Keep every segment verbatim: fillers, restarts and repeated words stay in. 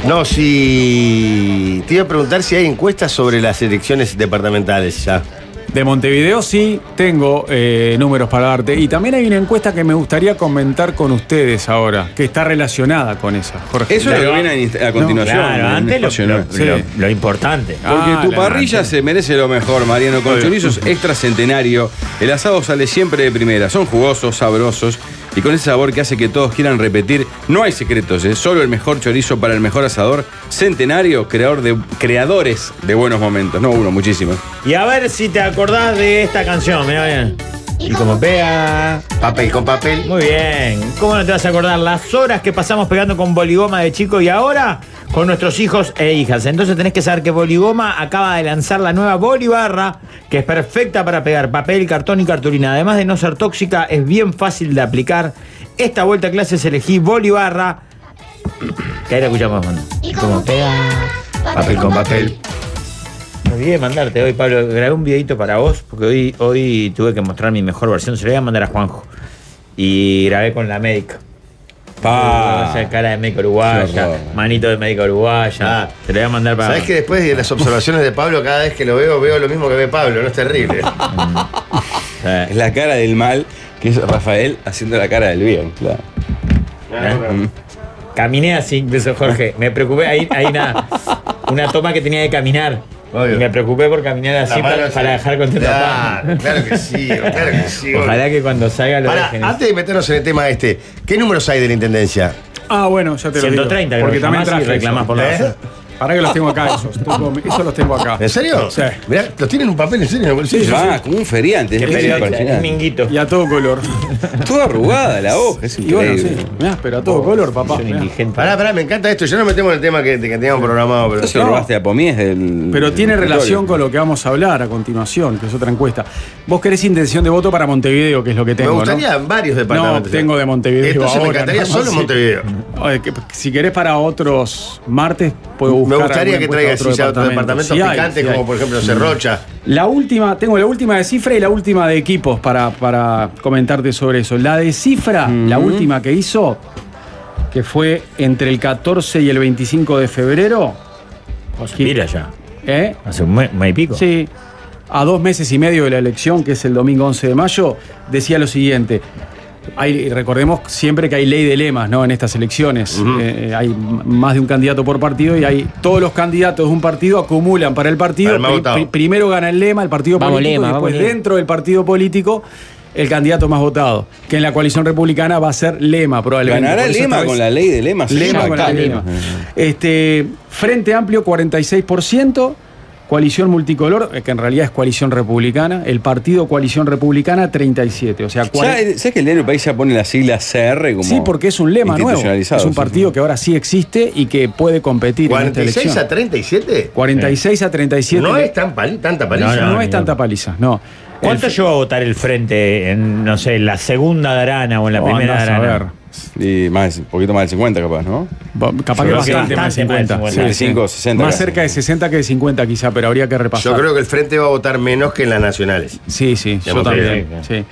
No, si... Te iba a preguntar si hay encuestas sobre las elecciones departamentales ya. De Montevideo sí tengo eh, números para darte. Y también hay una encuesta que me gustaría comentar con ustedes ahora, que está relacionada con esa, Jorge. Eso es lo que viene a continuación. No, claro, antes lo, lo, sí. lo, lo importante. Porque Ah, tu la parrilla antes. se merece lo mejor, Mariano. Con chorizos extra centenario, el asado sale siempre de primera. Son jugosos, sabrosos y con ese sabor que hace que todos quieran repetir. No hay secretos, es solo el mejor chorizo para el mejor asador. Centenario, creador de, creadores de buenos momentos. No uno, muchísimos. Y a ver si te acordás de esta canción, mirá bien. Y como pega. Papel con papel. Muy bien. ¿Cómo no te vas a acordar las horas que pasamos pegando con Boligoma de chico y ahora con nuestros hijos e hijas? Entonces tenés que saber que Boligoma acaba de lanzar la nueva Bolibarra, que es perfecta para pegar papel, cartón y cartulina. Además de no ser tóxica, es bien fácil de aplicar. Esta vuelta a clases elegí Bolibarra. Que ahí la escuchamos. Y como pega. Papel con papel. Me olvidé de mandarte hoy, Pablo. Grabé un videito para vos, porque hoy, hoy tuve que mostrar mi mejor versión. Se lo voy a mandar a Juanjo. Y grabé con la médica. Pa. Esa cara de médica uruguaya, manito de médica uruguaya. Ah. Te lo voy a mandar para. ¿Sabés que después de las observaciones de Pablo, cada vez que lo veo, veo lo mismo que ve Pablo? No es terrible. Es la cara del mal, que es Rafael haciendo la cara del bien. Claro. ¿Eh? Mm. Caminé así, incluso Jorge. Me preocupé. Hay, hay una, una toma que tenía que caminar. Obvio. Y me preocupé por caminar así para, para dejar contento a Claro, Pablo. claro que sí, claro que sí. Ojalá que cuando salga lo Pará, dejen. antes de meternos en el tema este, ¿qué números hay de la intendencia? Ah, bueno, ya te lo ciento digo. treinta, creo Porque que también llamás y traje reclamás eso. por la ¿Eh? razón. Pará que los tengo acá esos. Tengo- esos los tengo acá. ¿En serio? Sí. Mirá, los tienen en un papel, en serio, en el bolsillo. Ah, como un feriante. Qué es periodista, impresionante. es minguito. Y a todo color. Toda arrugada la hoja, es Y bueno, increíble. sí. Mirá, pero a todo color, papá. Son Mirá. indigentes. Pará, pará, me encanta esto. Ya no metemos en el tema que, que teníamos programado, pero. Eso se lo robaste a Pomies del. Pero del tiene escritorio. relación con lo que vamos a hablar a continuación, que es otra encuesta. Vos querés intención de voto para Montevideo, que es lo que tengo, Me gustaría ¿no? en varios No, departamentos. tengo de Montevideo Entonces me ahora, encantaría nada solo más, en sí. Montevideo. Oye, que- Si querés para otros martes, puedo buscar. Me gustaría alguna que encuesta traiga de así ya otros departamentos Sí hay, picantes, sí hay. como por ejemplo Cerrocha. La última, tengo la última de cifra y la última de equipos para, para comentarte sobre eso. La de cifra, la última que hizo, que fue entre el catorce y el veinticinco de febrero. Mira ya. ¿Eh? Hace un mes, mes y pico. Sí, a dos meses y medio de la elección, que es el domingo once de mayo, decía lo siguiente. Hay, recordemos siempre que hay ley de lemas, ¿no? En estas elecciones. Ujú. Eh, hay m- más de un candidato por partido y hay todos los candidatos de un partido acumulan para el partido. Para el más Pri- votado. pri- primero gana el lema, el partido Vamos, político, lema, y después vamos, lema. dentro del partido político el candidato más votado, que en la coalición republicana va a ser Lema probablemente. ¿Ganará Por eso Lema esta vez- con la ley de Lema? Lema Sí, con la acá. Lema. Este, Frente Amplio cuarenta y seis por ciento, Coalición Multicolor, eh, que en realidad es Coalición Republicana, el partido Coalición Republicana treinta y siete, o sea, Ya, cuarenta. ¿Sabes que el diario País ya pone la sigla C R como Sí, porque es un lema nuevo. institucionalizado, Es un sí. partido que ahora sí existe y que puede competir en ¿cuarenta y esta seis elección. a treinta y siete? cuarenta y seis a treinta y siete. No es tan pali- tanta paliza. No, no, No, es no. tanta paliza, no. ¿Cuánto El- llegó a votar el frente en, no sé, en la segunda de Arana o en la Oh, primera de andás a Arana? ver. Y más, un poquito más del cincuenta capaz, ¿no? Ba- Capaz Yo que creo que bastante más de bastante más de cincuenta. cincuenta. Sí, sí. cinco, sesenta Más casi. cerca de sesenta que de cincuenta quizá, pero habría que repasar. Yo creo que el Frente va a votar menos que en las nacionales. Sí, sí, yo Digamos, también. sí, Sí.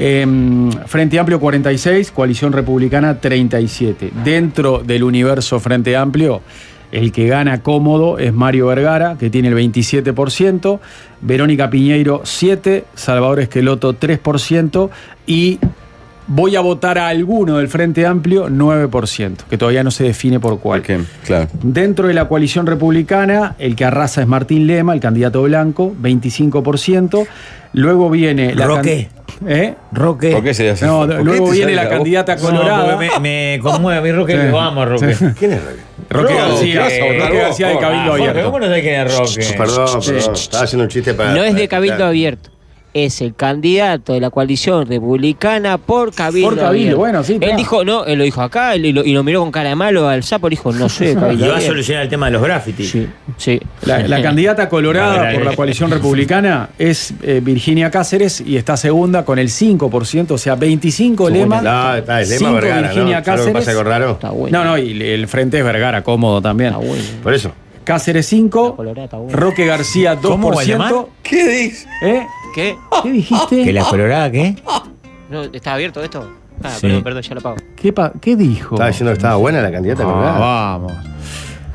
Eh, Frente Amplio cuarenta y seis, Coalición Republicana treinta y siete. Dentro del universo Frente Amplio, el que gana cómodo es Mario Vergara, que tiene el veintisiete por ciento, Verónica Piñeiro siete por ciento, Salvador Esqueloto tres por ciento y voy a votar a alguno del Frente Amplio nueve por ciento, que todavía no se define por cuál. Porque, claro. Dentro de la coalición republicana, el que arrasa es Martín Lema, el candidato blanco, veinticinco por ciento. Luego viene la ¿Roque? can- ¿Eh? Roque. ¿Por qué sería así? No, ¿Por qué luego te viene sale la voz? candidata No, colorada. porque me, me conmueve a mi Roque. Sí. Que vamos, Roque. Sí. ¿Quién es Roque? Roque Roque, García, vas a votar Roque vos, García de vos. Cabildo Ah, Jorge, Abierto. ¿cómo no sabés quién es Roque? Perdón, perdón. Estaba haciendo un chiste para. No es de para- Cabildo claro. Abierto. Es el candidato de la coalición republicana por Cabildo Por Cabildo, Abierto. bueno, sí, Él claro. dijo, no, él lo dijo acá y lo, y lo miró con cara de malo al sapo, le dijo, no soy de Y Cabildo va a Abierto. solucionar el tema de los grafitis. Sí, sí. La, la candidata colorada Dale, por dale. la coalición republicana es eh, Virginia Cáceres y está segunda con el cinco por ciento, o sea, veinticinco Lema, No, está, es Lema cinco Vergara, Virginia ¿no? ¿Sabes lo que Cáceres. pasa con raro? Está bueno. No, no, y el frente es Vergara, cómodo también. Está bueno. Por eso. Cáceres cinco, La colorada está buena. Roque García dos ¿Cómo, por ciento. ¿Qué dices? ¿Eh? ¿Qué? ¿Qué dijiste? ¿Que la colorada qué? No, ¿está abierto esto? Ah, Sí. perdón, perdón, ya lo pago. ¿Qué, pa- qué dijo? Estaba diciendo que estaba buena la candidata Ah, colorada. vamos.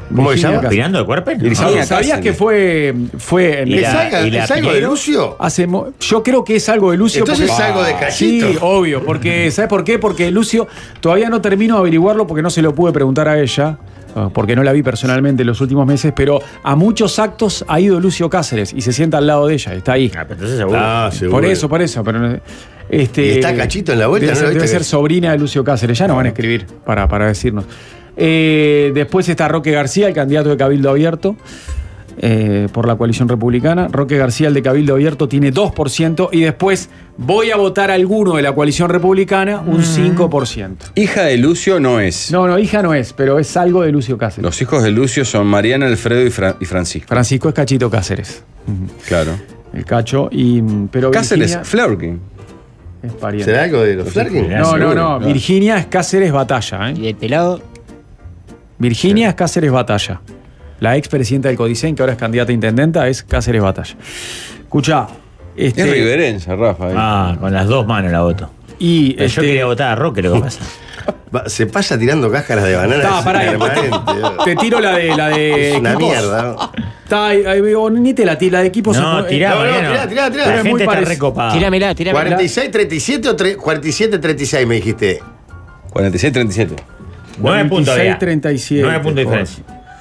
¿Cómo se Virginia llama? Cáceres. ¿Pirando de cuerpo? Sí, ¿Sabías Cáceres. que fue, fue en ¿Y ¿Es, la- algo, y la ¿es algo de Piñeiro? Lucio? hace mo- yo creo que es algo de Lucio. Entonces porque- es algo de Cachito. Sí, obvio, porque ¿sabes por qué? Porque Lucio todavía no termino de averiguarlo porque no se lo pude preguntar a ella, ah, porque no la vi personalmente en los últimos meses, pero a muchos actos ha ido Lucio Cáceres y se sienta al lado de ella, está ahí. Ah, pero entonces seguro. Ah, seguro. Por eso, por eso, pero no- este, ¿Y está Cachito en la vuelta? Debe, ¿No ser, lo debe viste ser que- sobrina de Lucio Cáceres, ya nos van a escribir para, para decirnos. Eh, después está Roque García, el candidato de Cabildo Abierto. Eh, por la coalición republicana. Roque García, el de Cabildo Abierto, tiene dos por ciento y después voy a votar a alguno de la coalición republicana, un cinco por ciento. Hija de Lucio no es. No, no, hija no es, pero es algo de Lucio Cáceres. Los hijos de Lucio son Mariana, Alfredo y, Fra- y Francisco. Francisco es Cachito Cáceres. Claro. El Cacho, y, pero Cáceres, Virginia Fleurkin. es pariente. ¿Será algo de los Flarkin? Mirá, No, no, seguro, no. claro. Virginia es Cáceres Batalla. ¿eh? Y el pelado. Virginia es Cáceres Batalla. La expresidenta del Codicen, que ahora es candidata a intendenta, es Cáceres Batalla. Escucha. Este, Es riverense, Rafa. ahí. Ah, con las dos manos la voto. y Pero este, Yo quería votar a Roque, lo que pasa. Va- Se pasa tirando cáscaras de banana. Está, es pará, permanente. te tiro la de la de Es una equipos. mierda. Está, ahí, ahí, o ni te la tira, la de equipos. No, es- tirá, no, no, Mariano. tirá, tirá, tirá. La Es muy gente está parec- recopada. Tíramela, tíramela. ¿cuarenta y seis treinta y siete o tre- cuarenta y siete treinta y seis me dijiste? cuarenta y seis treinta y siete. Nueve puntos. veintiséis, ya. treinta y siete. Nueve puntos de diferencia.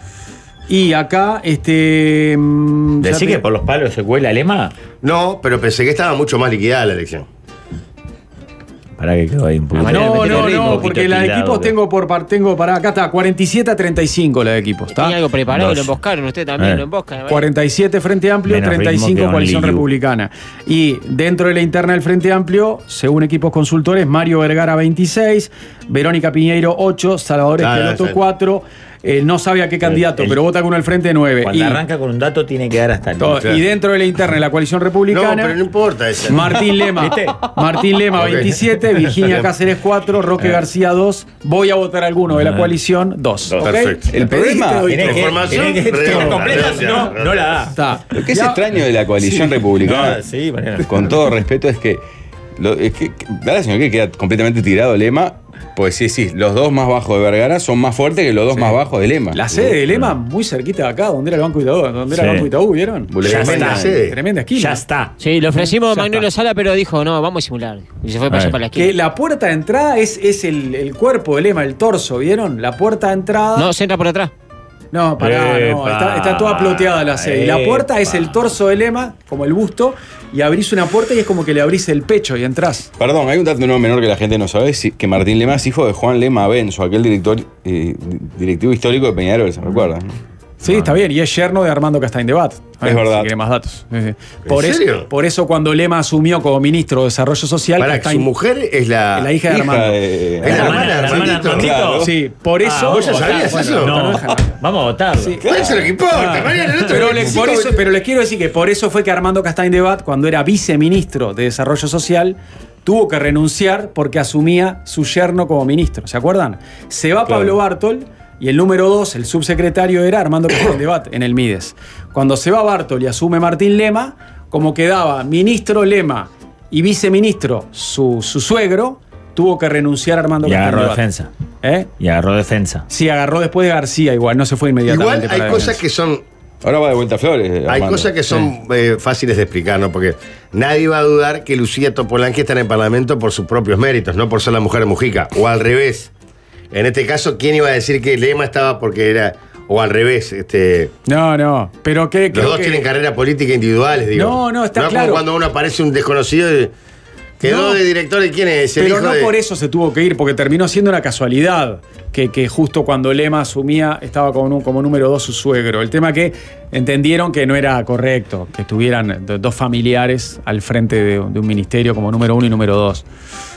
Y acá, este. mm, ya ¿Decís te- que por los palos se cuela Lema? No, pero pensé que estaba mucho más liquidada la elección. Para que quedó ahí un poquito. Mariano, No, metele no, ritmo, no, poquito porque la de tildado, equipos que- tengo por par, tengo para acá está cuarenta y siete a treinta y cinco la de equipos, ¿está? Tenía algo preparado, Dos. lo emboscaron, usted también Eh. lo emboscan. ¿verdad? cuarenta y siete Frente Amplio, Menos treinta y ritmo cinco que Coalición Only You. Republicana. Y dentro de la interna del Frente Amplio, según equipos consultores, Mario Vergara veintiséis, Verónica Piñeiro ocho, Salvador Ah, Esqueloto sí. cuatro, eh, no sabe a qué candidato, el- pero vota con uno al frente nueve. Cuando Y, arranca con un dato tiene que dar hasta el todo- Claro. y dentro de la interna de la Coalición No, Republicana, pero no importa esa. Martín Lema, ¿Viste? Martín Lema Ok. veintisiete, Virginia Cáceres cuatro, Roque García dos, voy a votar alguno de la Ah. coalición dos. Dos. ¿ok? Perfecto. ¿Me El pediste, problema- doy Tiene todo. que, Información tiene que redonda, estar completa, redonda, si no, redonda. no la da. Está. Lo que es Ya- extraño de la coalición republicana, Ah, sí, Mariano. con todo respeto, es que, lo, es que da la señal que queda completamente tirado Lema. Pues sí, sí, los dos más bajos de Vergara son más fuertes que los dos más bajos de Lema. La sede de Lema, muy cerquita de acá, donde era el Banco Itaú, donde era el Sí. Banco Itaú, ¿vieron? Boulevard Ya Tremenda está. sede. Tremenda esquina. Ya está. Sí, le ofrecimos Ya a Magnolio está. Sala, pero dijo, no, vamos a simular. Y se fue para A allá ver. para la Que esquina. la puerta de entrada es, es el, el cuerpo de Lema, el torso, ¿vieron? La puerta de entrada. No, se entra por atrás. No, pará, no. Epa, Está, está toda ploteada la sede. Y la puerta es epa. el torso de Lema, como el busto, y abrís una puerta y es como que le abrís el pecho y entrás. Perdón, hay un dato no menor que la gente no sabe, sí, que Martín Lema es hijo de Juan Lema Benzo, aquel director, eh, directivo histórico de Peñarol, ¿se recuerdan? Sí, está bien. Y es yerno de Armando Castaing de Bat. A ver, verdad. Si quiere más datos. Sí, sí. Por, ¿En eso, serio? por eso cuando Lema asumió como ministro de Desarrollo Social, Para que su Castaing- mujer es la. la hija de Armando. de- Es la hermana de la hermana de Armandito. Armandito. Claro. Sí, por eso. Ah, ¿vos ya sabías Bueno, eso? no, No, no dejan. vamos a votarlo. Sí. ¿Cuál es lo que importa, Ah, Mariano? El otro pero, le- veinticinco por eso, pero les quiero decir que por eso fue que Armando Castaing de Bat, cuando era viceministro de Desarrollo Social, tuvo que renunciar porque asumía su yerno como ministro. ¿Se acuerdan? Se va Claro. Pablo Bartol y el número dos, el subsecretario, era Armando Castaing de Bat en el Mides. Cuando se va Bartol y asume Martín Lema, como quedaba ministro Lema y viceministro su, su suegro, tuvo que renunciar Armando Y Castaing agarró de Bat. defensa. ¿Eh? Y agarró defensa. Sí, agarró después de García igual, no se fue inmediatamente. Igual hay para cosas defensa. que son. Ahora va de vuelta a Flores. Hay Armando. cosas que son eh, fáciles de explicar, ¿no? Porque nadie va a dudar que Lucía Topolanqui está en el Parlamento por sus propios méritos, no por ser la mujer de Mujica. O al revés. En este caso, ¿quién iba a decir que Lema estaba porque era. O al revés, este. No, no, pero que Los creo dos que- tienen carrera política individuales, digo. No, no, está no claro. como cuando uno aparece un desconocido y quedó No. de director y quién es. El Pero hijo no de- por eso se tuvo que ir, porque terminó siendo una casualidad que, que justo cuando Lema asumía estaba como, nu- como número dos su suegro. El tema que entendieron que no era correcto que estuvieran do- dos familiares al frente de, de un ministerio como número uno y número dos.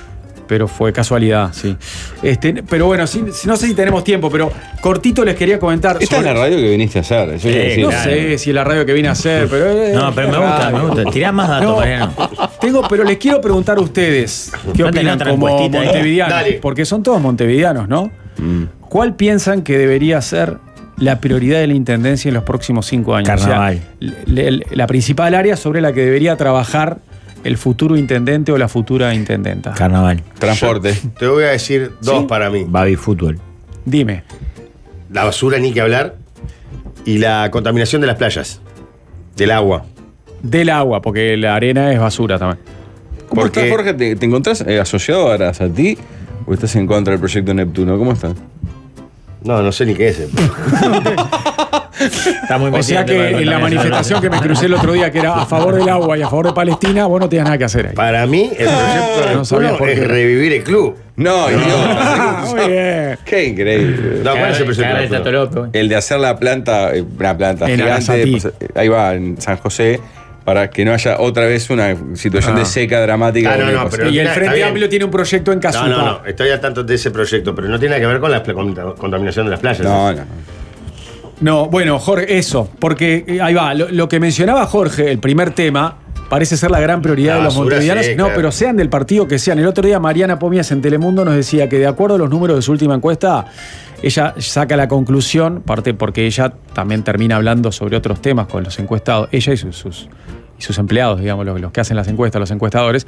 Pero fue casualidad, sí. Este, pero bueno, sí, no sé si tenemos tiempo, pero cortito les quería comentar. Esta es sobre- la radio que viniste a hacer. Eso Sí, quiero decir. No claro. sé si es la radio que vine a hacer, pero. eh, No, pero me gusta, radio. me gusta. Tirá más datos, No, Mariano. tengo, pero les quiero preguntar a ustedes qué No tenés opinan otra como encuestita ahí. montevideanos, Dale. porque son todos montevideanos, ¿no? Mm. ¿Cuál piensan que debería ser la prioridad de la intendencia en los próximos cinco años? Carnaval. O sea, le- le- la principal área sobre la que debería trabajar el futuro intendente o la futura intendenta. Carnaval. Transporte. Te voy a decir dos ¿Sí? para mí. Baby fútbol. Dime. La basura, ni que hablar. Y la contaminación de las playas, del agua. Del agua, porque la arena es basura también. ¿Cómo Porque- estás, Jorge? ¿Te, te encontrás eh, asociado a Arasatí o estás en contra del proyecto Neptuno? ¿Cómo estás? No, no sé ni qué es. Está muy O sea metido que en en la manifestación que me crucé el otro día, que era a favor del agua y a favor de Palestina, vos no tenías nada que hacer ahí. Para mí, el proyecto No sabía Neptuno por es qué. revivir el club. No, idiota. Ah, muy bien. Qué increíble. No, ¿cuál es el proyecto Cada vez está Neptuno? todo loco. El de hacer la planta, eh, una planta En gigante, Arasatí. pues, eh, ahí va, en San José, para que no haya otra vez una situación Ah. de seca dramática. Ah, no, de no, cosas. pero- Y el está Frente bien. Amplio tiene un proyecto en No, Casupa. no, no, estoy al tanto de ese proyecto, pero no tiene nada que ver con la pla- con- contaminación de las playas. No, no. No, bueno, Jorge, eso, porque eh, ahí va, lo, lo que mencionaba Jorge, el primer tema, parece ser la gran prioridad La de los basura, montevideanos. sí, no, claro. pero sean del partido que sean. El otro día Mariana Pomias en Telemundo nos decía que de acuerdo a los números de su última encuesta, ella saca la conclusión, parte porque ella también termina hablando sobre otros temas con los encuestados, ella y sus, sus, y sus empleados, digamos, los, los que hacen las encuestas, los encuestadores,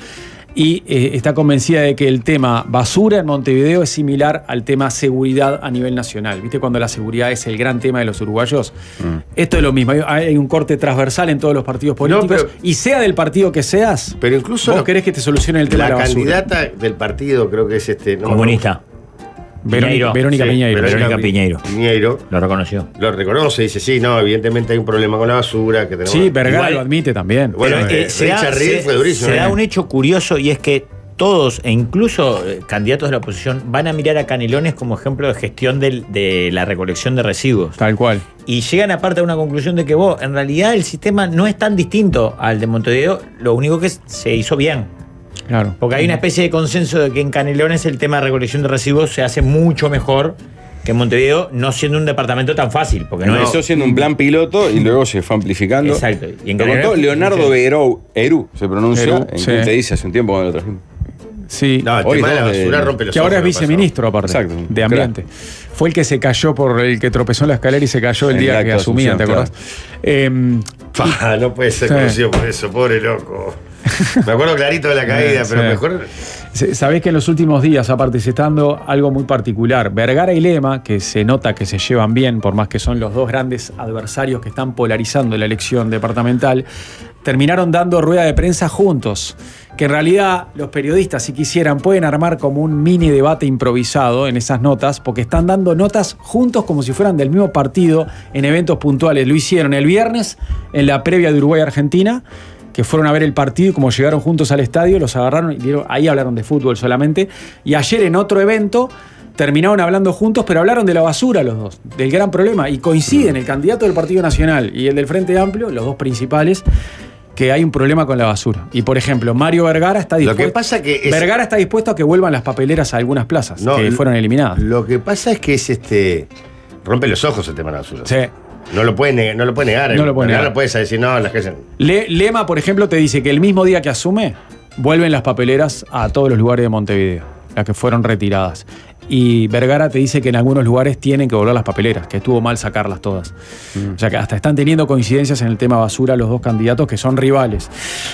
y eh, está convencida de que el tema basura en Montevideo es similar al tema seguridad a nivel nacional. ¿Viste cuando la seguridad es el gran tema de los uruguayos? Esto es lo mismo, hay, hay un corte transversal en todos los partidos políticos, pero- y sea del partido que seas, Pero incluso vos lo- querés que te solucione el tema La de la basura. candidata del partido, creo que es este. no me Comunista. Verónica, Piñeiro. Verónica Sí, Piñeiro. Verónica Piñeiro. Piñeiro Lo reconoció. lo reconoce y dice, sí, no, evidentemente hay un problema con la basura. Que tenemos. Sí, Vergara Igual- lo admite también. Bueno, Pero, eh, eh, se da- Richard Reed se- fue durísimo. Se eh. da un hecho curioso y es que todos, e incluso eh, candidatos de la oposición, van a mirar a Canelones como ejemplo de gestión del- de la recolección de residuos. Tal cual. Y llegan aparte a una conclusión de que vos, en realidad el sistema no es tan distinto al de Montevideo, lo único que es- se hizo bien. Claro. Porque hay una especie de consenso de que en Canelones el tema de recolección de residuos se hace mucho mejor que en Montevideo, no siendo un departamento tan fácil. Porque no, Empezó es. siendo un plan piloto y luego se fue amplificando. Exacto. Y en Lo contó Canelones- Leonardo sí. Verou, Eru, se pronuncia, Eru, en sí. quien te dice hace un tiempo cuando lo trajimos. Sí. No, el Hoy tema de la estamos de- basura rompe los Que ahora es ojos, lo que pasó. viceministro, aparte. Exacto. De ambiente. Fue el que se cayó por el que tropezó en la escalera y se cayó el En día el que acto de asumía, ¿te Asunción, acordás? Eh, Pa, no puede ser Sí. conocido por eso, pobre loco. Me acuerdo clarito de la caída, Sí. pero mejor. se- Sabés que en los últimos días, aparte, se está dando algo muy particular. Vergara y Lema, que se nota que se llevan bien, por más que son los dos grandes adversarios que están polarizando la elección departamental, terminaron dando rueda de prensa juntos. Que en realidad los periodistas, si quisieran, pueden armar como un mini debate improvisado en esas notas, porque están dando notas juntos como si fueran del mismo partido en eventos puntuales. Lo hicieron el viernes en la previa de Uruguay-Argentina, que fueron a ver el partido y como llegaron juntos al estadio, los agarraron y dieron, ahí hablaron de fútbol solamente. Y ayer en otro evento terminaron hablando juntos, pero hablaron de la basura los dos, del gran problema. Y coinciden el candidato del Partido Nacional y el del Frente Amplio, los dos principales, que hay un problema con la basura. Y por ejemplo, Mario Vergara está Lo dispuesto. que pasa que es- Vergara está dispuesto a que vuelvan las papeleras a algunas plazas No, que l- fueron eliminadas. Lo que pasa es que es este. Rompe los ojos el tema de la basura. Sí. No lo puede negar. No lo puede negar. No lo puede Vergara negar. No puedes decir, no, las que. Le- Lema, por ejemplo, te dice que el mismo día que asume, vuelven las papeleras a todos los lugares de Montevideo, las que fueron retiradas. Y Vergara te dice que en algunos lugares tienen que volver las papeleras, que estuvo mal sacarlas todas. O sea que hasta están teniendo coincidencias en el tema basura los dos candidatos que son rivales.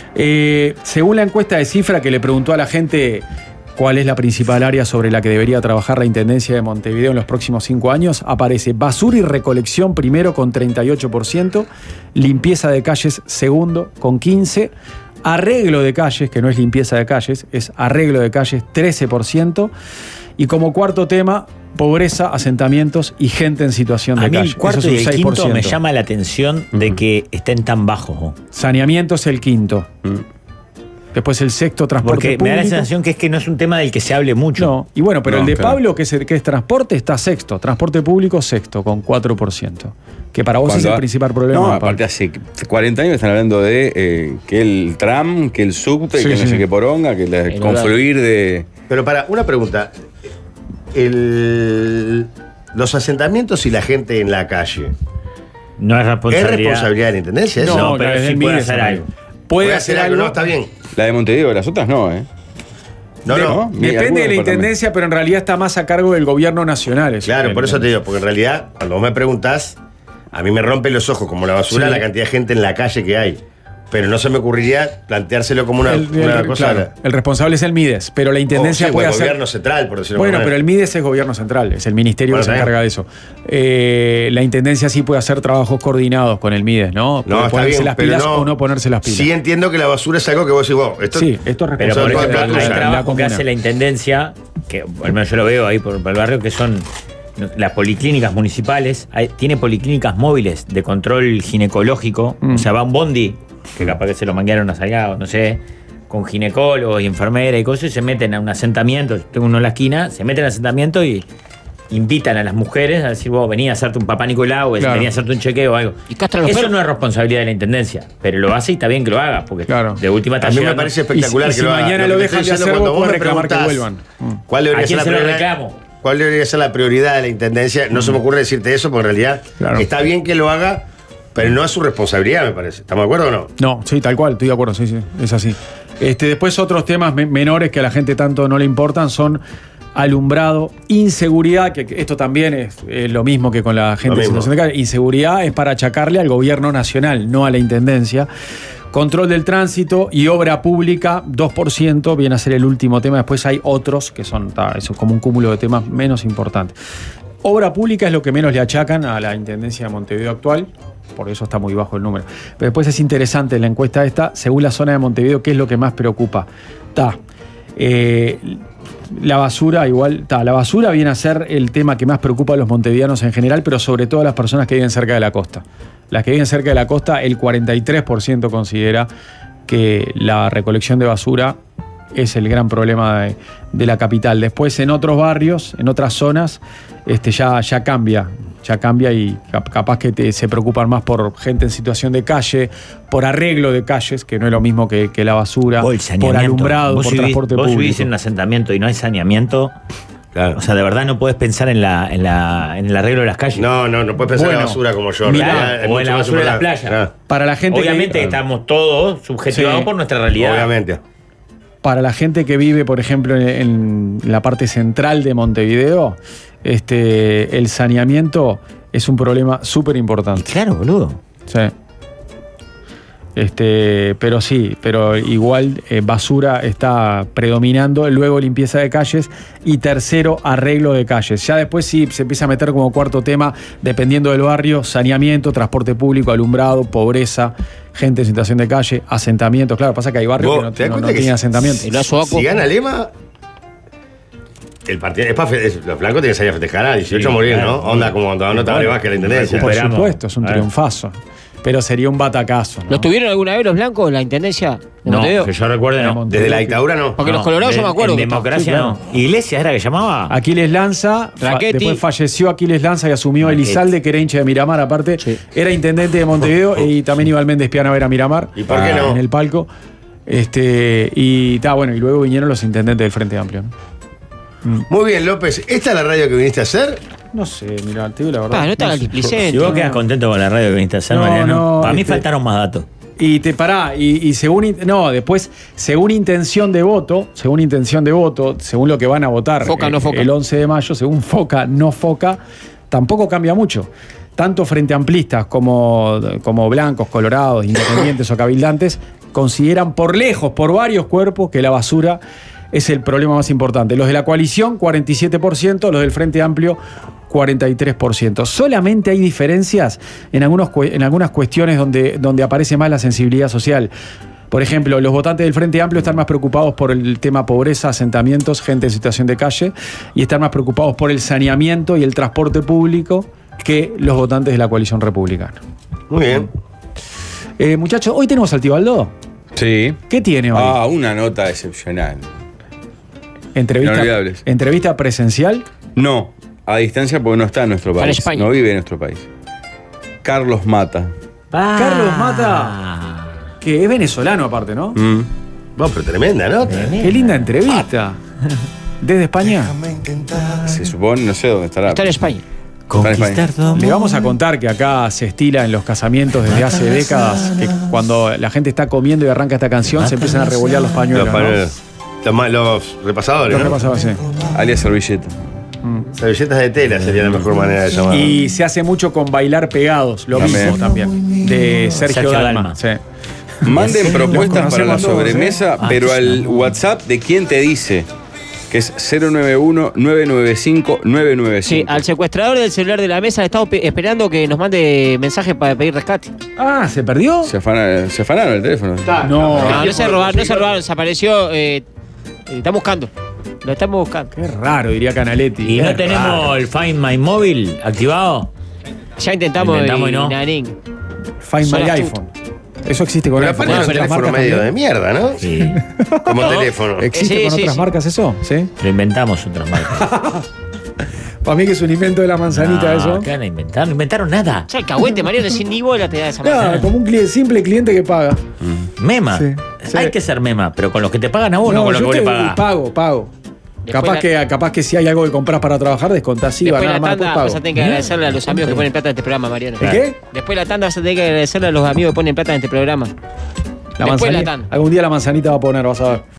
Eh, según la encuesta de Cifra que le preguntó a la gente cuál es la principal área sobre la que debería trabajar la Intendencia de Montevideo en los próximos cinco años, aparece basura y recolección primero con treinta y ocho por ciento, limpieza de calles segundo con quince por ciento, arreglo de calles, que no es limpieza de calles, es arreglo de calles trece por ciento, y como cuarto tema, pobreza, asentamientos y gente en situación de A mí calle. el cuarto Eso y es un el seis por quinto me ciento. llama la atención de que estén tan bajos. ¿no? Saneamiento es el quinto. Después el sexto, transporte Porque público. me da la sensación que es que no es un tema del que se hable mucho. No, y bueno, pero No, el de claro. Pablo, que es, el, que es transporte, está sexto. Transporte público, sexto, con cuatro por ciento. Que para vos es Cuando- el principal problema. No, Pablo. aparte hace cuarenta años están hablando de eh, que el tram, que el subte, Sí, que no sí. sé qué poronga, que el El confluir de... Pero para, una pregunta. El- los asentamientos y la gente en la calle. No es ¿Es responsabilidad. responsabilidad de la intendencia? eso? No, pero es sí del puede Mides hacer también. algo. Puede hacer algo, no, está bien. La de Montevideo, las otras no, ¿eh? No, De- no. Ni Depende de algunos la departamentos. intendencia, pero en realidad está más a cargo del gobierno nacional. eso. Claro, por eso te digo, porque en realidad, cuando vos me preguntás, a mí me rompe los ojos como la basura Sí. la cantidad de gente en la calle que hay. pero no se me ocurriría planteárselo como una, El, el- una cosa. claro, el responsable es el Mides, pero la intendencia o, sí, puede o el hacer. gobierno central, por decirlo de Bueno, alguna pero el manera. Mides es gobierno central, es el ministerio Bueno, que se está bien. encarga de eso. Eh, la intendencia sí puede hacer trabajos coordinados con el Mides, ¿no? No, Puede está ponerse bien, las pero pilas no, o no ponerse las pilas. Sí entiendo que la basura es algo que vos decís, vos, esto, Sí, esto es Pero Son por todas ejemplo, platusa. hay La trabajo que comuna. hace la intendencia, que al menos yo lo veo ahí por, por el barrio, que son las policlínicas municipales. Hay- tiene policlínicas móviles de control ginecológico. Mm. O sea, va un bondi, que capaz que se lo manguearon a Salgado, no sé, con ginecólogos y enfermeras y cosas, y se meten a un asentamiento. Tengo uno en la esquina, se meten al asentamiento y invitan a las mujeres a decir, vos venía a hacerte un papá Nicolau, Claro. venía a hacerte un chequeo o algo. Y castran los Eso perros. no es responsabilidad de la intendencia, pero lo hace y está bien que lo haga, porque Claro. de última está a mí me llegando- parece Y si- espectacular y que si lo haga. mañana que lo te dejan estoy de diciendo, hacer, cuando vos vos podés me reclamar que preguntás vuelvan. Mm. ¿Cuál debería ¿A quién ser la se lo prioridad? reclamo? ¿Cuál debería ser la prioridad de la intendencia? No se me ocurre decirte eso, porque en realidad Claro. está bien que lo haga, pero no es su responsabilidad, me parece. ¿Estamos de acuerdo o no? No, sí, tal cual, estoy de acuerdo, sí, sí, es así. Este, después otros temas me- menores que a la gente tanto no le importan son alumbrado, inseguridad, que que esto también es, es lo mismo que con la gente Lo en mismo. situación de calle. Inseguridad es para achacarle al gobierno nacional, no a la intendencia. Control del tránsito y obra pública, dos por ciento, viene a ser el último tema. Después hay otros que son, ta, eso es como un cúmulo de temas menos importantes. Obra pública es lo que menos le achacan a la Intendencia de Montevideo actual, por eso está muy bajo el número. Pero después es interesante en la encuesta esta, según la zona de Montevideo, qué es lo que más preocupa. Ta, eh, la basura, igual, ta, la basura viene a ser el tema que más preocupa a los montevideanos en general, pero sobre todo a las personas que viven cerca de la costa. Las que viven cerca de la costa, el cuarenta y tres por ciento considera que la recolección de basura es el gran problema de, de la capital. Después en otros barrios, en otras zonas, este, ya, ya cambia. Ya cambia y cap- capaz que te- se preocupan más por gente en situación de calle, por arreglo de calles, que no es lo mismo que, que la basura, Vos, el por saneamiento. alumbrado, Vos por vivís- transporte vos público. vivís en un asentamiento y no hay saneamiento. Claro. O sea, de verdad no puedes pensar en, la, en, la, en el arreglo de las calles. No, no, no puedes pensar en Bueno, la basura como yo. mirá, realidad es o mucho en la más basura de las importante. playas. Ah, Para la gente Obviamente que, estamos todos subjetivados Sí. por nuestra realidad. Obviamente. para la gente que vive, por ejemplo, en, en la parte central de Montevideo, este, el saneamiento es un problema súper importante. Claro, boludo. Sí. Este, pero sí, pero igual eh, basura está predominando, luego limpieza de calles y tercero, arreglo de calles. Ya después sí se empieza a meter como cuarto tema, dependiendo del barrio, saneamiento, transporte público, alumbrado, pobreza, gente en situación de calle, asentamientos. Claro, pasa que hay barrios Vos, que no, ¿te das no- cuenta no que tienen si- asentamiento. El vaso Aco. Si gana Lema, el partido es para fe- es- los blancos tienen que salir a festejar a dieciocho Sí, a morir, claro. ¿no? Onda como cuando no te abre más que la intendencia. Por recuperamos. supuesto, es un A ver. triunfazo. Pero sería un batacazo, ¿no? ¿Los tuvieron alguna vez los blancos, la intendencia de No, Montevideo? que yo recuerde De no. Montevideo. Desde la dictadura no. Porque No, los colorados yo en- me acuerdo. En que democracia Sí, claro. no. ¿Iglesias era que llamaba? Aquiles Lanza, fa- Raquetti. después falleció Aquiles Lanza y asumió Raquetti. Elizalde, que era hincha de Miramar, aparte. Sí. Era intendente de Montevideo y también iba al Méndez Piana a ver a Miramar. ¿Y por qué ah, no? En el palco. Este, y está bueno, y luego vinieron los intendentes del Frente Amplio. ¿no? Muy bien, López. ¿Esta es la radio que viniste a hacer? No sé, mira, te digo la verdad. Ah, no está no el sé. displicente. Si vos quedas contento con la radio que viniste a hacer, No, Mariano, no, para mí este- faltaron más datos. Y te pará, y, y según in- no, después, según intención de voto, según intención de voto, según lo que van a votar Foca, eh, no foca. el once de mayo, según Foca, no Foca, tampoco cambia mucho. Tanto frente amplistas como, como blancos, colorados, independientes o cabildantes, consideran por lejos, por varios cuerpos, que la basura es el problema más importante. Los de la coalición, cuarenta y siete por ciento, los del Frente Amplio, cuarenta y tres por ciento. Solamente hay diferencias en, algunos, cue- en algunas cuestiones donde, donde aparece más la sensibilidad social. Por ejemplo, los votantes del Frente Amplio están más preocupados por el tema pobreza, asentamientos, gente en situación de calle, y están más preocupados por el saneamiento y el transporte público que los votantes de la coalición republicana. Muy bien. Eh, muchachos, hoy tenemos al Tibaldo. Sí. ¿Qué tiene hoy? Ah, una nota excepcional. entrevista, inolvidables. entrevista presencial. No, a distancia porque no está en nuestro Está en país. España. No vive en nuestro país. Carlos Mata. Carlos Ah. Mata, que es venezolano aparte, ¿no? Mm. Vos, pero tremenda, ¿no? Qué linda entrevista. Desde España. Se supone, no sé dónde estará. Está en España. Conquistar todo. Le vamos a contar que acá se estila en los casamientos desde hace décadas que cuando la gente está comiendo y arranca esta canción se empiezan a revolear los pañuelos. Los, ¿no? paneles. los, ma- los repasadores, Lo que ¿no? pasaba, sí. Alias Servilleta. Servilletas de tela sería la mejor manera de llamarlo. Y se hace mucho con bailar pegados, lo También. mismo también. De Sergio, Sergio Dalma. Dalma. Sí. Manden propuestas Los para la conocemos todos, sobremesa, ¿eh? pero Ah, al sí. WhatsApp de quien te dice, que es cero nueve uno, nueve nueve cinco, nueve nueve Sí, cinco. al secuestrador del celular de la mesa le estamos pe- esperando que nos mande mensajes para pedir rescate. Ah, ¿se perdió? Se, afana- se afanaron el teléfono. No. No, no se robaron, no se robaron, se apareció. Eh, eh, están buscando. Lo estamos buscando. Qué raro, diría Canaletti. ¿Y Qué no tenemos raro. el Find My Mobile activado? Ya intentamos, Intentamos y no. Nanín. Find Son My astutos. iPhone. Eso existe con Pero iPhone. aparte No, es un pero teléfono marcas medio de también. mierda, ¿no? Sí. Como No. teléfono. ¿Existe Sí, con sí, otras sí. marcas eso? ¿Sí? Lo inventamos otras marcas. Para mí que es un invento de la manzanita No, eso. ¿qué van a inventar? No inventaron nada. Ya el cagüete, Mariano, sin ni bola te da esa Nada, manzana. como un cliente, simple cliente que paga. Mema. Sí, sí. Hay que ser mema, pero con los que te pagan a uno, con los yo que vos le te- pagás. pago, pago. Después Capaz, la- que, capaz que si hay algo que compras para trabajar, descontás I V A, Después nada la más, tanda después vas a pago. tener que agradecerle a los amigos que ponen plata en este programa, Mariano. ¿El qué? Después la tanda vas a tener que agradecerle a los amigos que ponen plata en este programa. La Después la manzanita. tanda. Algún día la manzanita va a poner, vas a ver.